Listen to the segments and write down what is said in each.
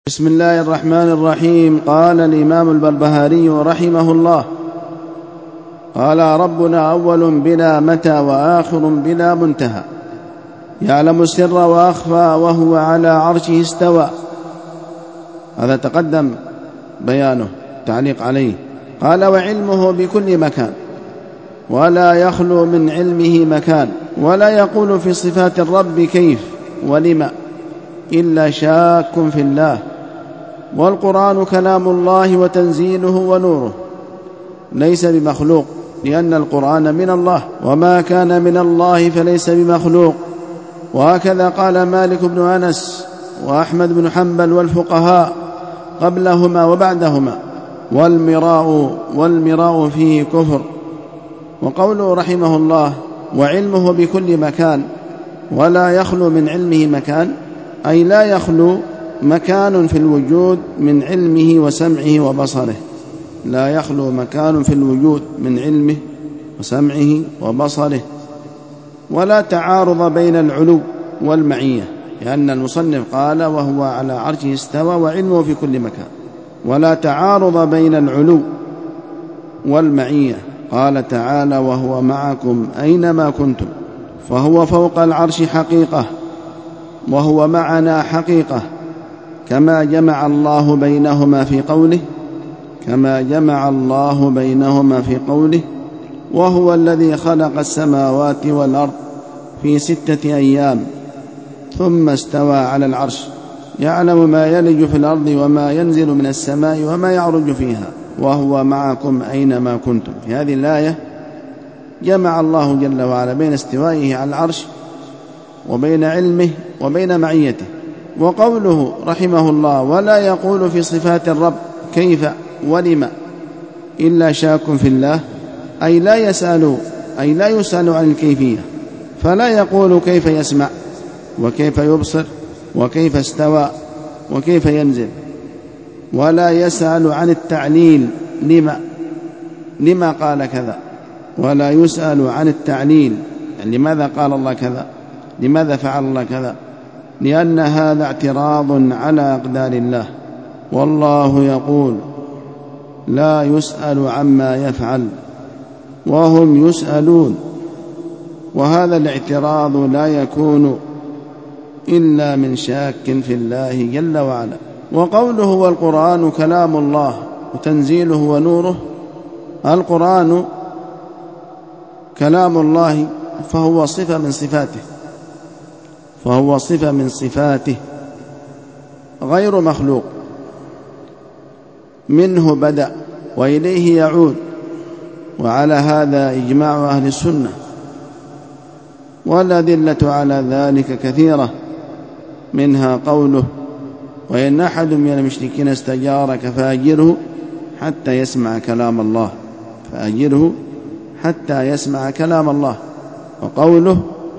بسم الله الرحمن الرحيم. قال الإمام البربهاري رحمه الله: قال ربنا أول بلا متى وآخر بلا منتهى، يعلم السر وأخفى وهو على عرشه استوى. هذا تقدم بيانه، تعليق عليه. قال: وعلمه بكل مكان ولا يخلو من علمه مكان، ولا يقول في صفات الرب كيف ولم إلا شاك في الله. والقرآن كلام الله وتنزيله ونوره، ليس بمخلوق، لأن القرآن من الله، وما كان من الله فليس بمخلوق. وهكذا قال مالك بن أنس وأحمد بن حنبل والفقهاء قبلهما وبعدهما: والمراء فيه كفر. وقوله رحمه الله: وعلمه بكل مكان ولا يخلو من علمه مكان، أي لا يخلو مكان في الوجود من علمه وسمعه وبصره، لا يخلو مكان في الوجود من علمه وسمعه وبصره. ولا تعارض بين العلو والمعية، لأن المصنف قال: وهو على عرشه استوى وعلمه في كل مكان. ولا تعارض بين العلو والمعية. قال تعالى: وهو معكم أينما كنتم، فهو فوق العرش حقيقة، وهو معنا حقيقة، كما جمع الله بينهما في قوله: وهو الذي خلق السماوات والأرض في 6 أيام ثم استوى على العرش، يعلم ما يلج في الأرض وما ينزل من السماء وما يعرج فيها، وهو معكم أينما كنتم. في هذه الآية جمع الله جل وعلا بين استوائه على العرش وبين علمه وبين معيته. وقوله رحمه الله: ولا يقول في صفات الرب كيف ولم إلا شاك في الله، أي لا يسأل عن الكيفية، فلا يقول كيف يسمع وكيف يبصر وكيف استوى وكيف ينزل، ولا يسأل عن التعليل لما قال كذا، ولا يسأل عن التعليل، يعني لماذا قال الله كذا، لماذا فعل الله كذا، لأن هذا اعتراض على أقدار الله، والله يقول: لا يسأل عما يفعل وهم يسألون. وهذا الاعتراض لا يكون إلا من شاك في الله جل وعلا. وقوله: والقرآن كلام الله وتنزيله ونوره، القرآن كلام الله، فهو صفة من صفاته غير مخلوق، منه بدأ وإليه يعود. وعلى هذا إجماع أهل السنة، والأدلة على ذلك كثيرة، منها قوله: وإن أحد من المشركين استجارك فأجره حتى يسمع كلام الله. وقوله: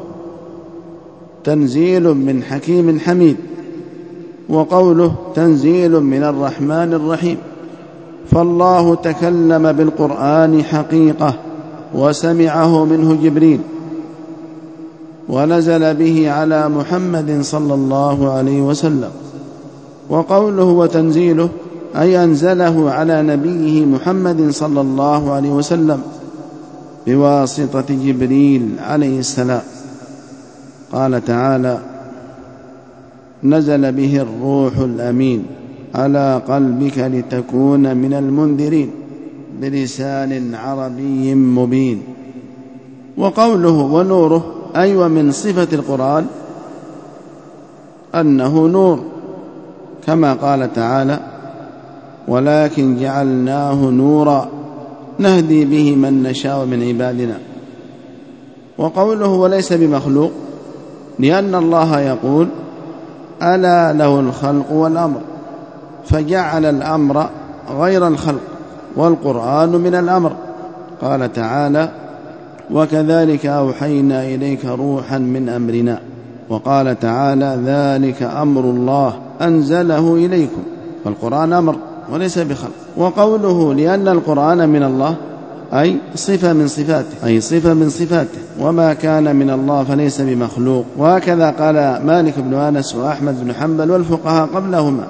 تنزيل من حكيم حميد. وقوله: تنزيل من الرحمن الرحيم. فالله تكلم بالقرآن حقيقة، وسمعه منه جبريل، ونزل به على محمد صلى الله عليه وسلم. وقوله: وتنزيله، أي أنزله على نبيه محمد صلى الله عليه وسلم بواسطة جبريل عليه السلام. قال تعالى: نزل به الروح الأمين على قلبك لتكون من المنذرين بلسان عربي مبين. وقوله: ونوره، أي ومن صفة القرآن أنه نور، كما قال تعالى: ولكن جعلناه نورا نهدي به من نشاء من عبادنا. وقوله: وليس بمخلوق، لأن الله يقول: ألا له الخلق والأمر، فجعل الأمر غير الخلق، والقرآن من الأمر. قال تعالى: وكذلك أوحينا إليك روحا من أمرنا. وقال تعالى: ذلك أمر الله أنزله إليكم. فالقرآن أمر وليس بخلق. وقوله: لأن القرآن من الله، أي صفة من صفاته، وما كان من الله فليس بمخلوق. وهكذا قال مالك بن أنس وأحمد بن حنبل والفقهاء قبلهما.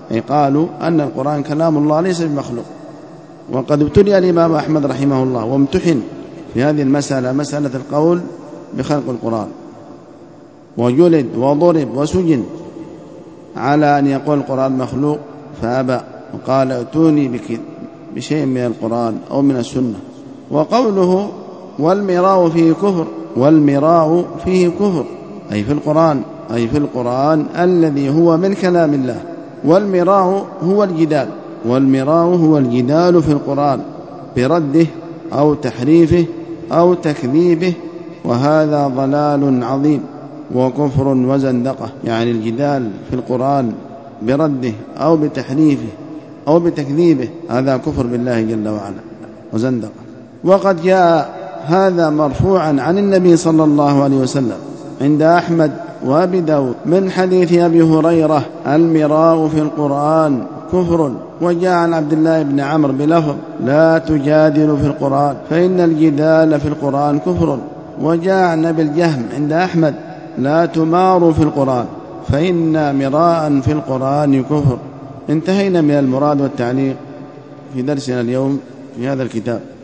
أي قالوا أن القرآن كلام الله ليس بمخلوق. وقد ابتلي الإمام أحمد رحمه الله وامتحن في هذه المسألة، مسألة القول بخلق القرآن، وجلد وضرب وسجن على أن يقول القرآن مخلوق فأبى، وقال ائتوني بشيء من القرآن أو من السنة. وقوله والمراء فيه كفر، والمراء فيه كفر أي في القرآن، أي في القرآن الذي هو من كلام الله. والمراء هو الجدال، والمراء هو الجدال في القرآن برده أو تحريفه أو تكذيبه، وهذا ضلال عظيم وكفر وزندقة. يعني الجدال في القرآن برده أو بتحريفه أو بتكذيبه هذا كفر بالله جل وعلا وزندقة. وقد جاء هذا مرفوعا عن النبي صلى الله عليه وسلم عند أحمد وأبي داود من حديث أبي هريرة المراء في القرآن كفر. وجاء عن عبد الله بن عمرو بلفظ لا تجادل في القرآن فإن الجدال في القرآن كفر. وجاء عن أبي الجهم عند أحمد لا تماروا في القرآن فإن مراء في القرآن كفر. انتهينا من المراد والتعليق في درسنا اليوم في هذا الكتاب.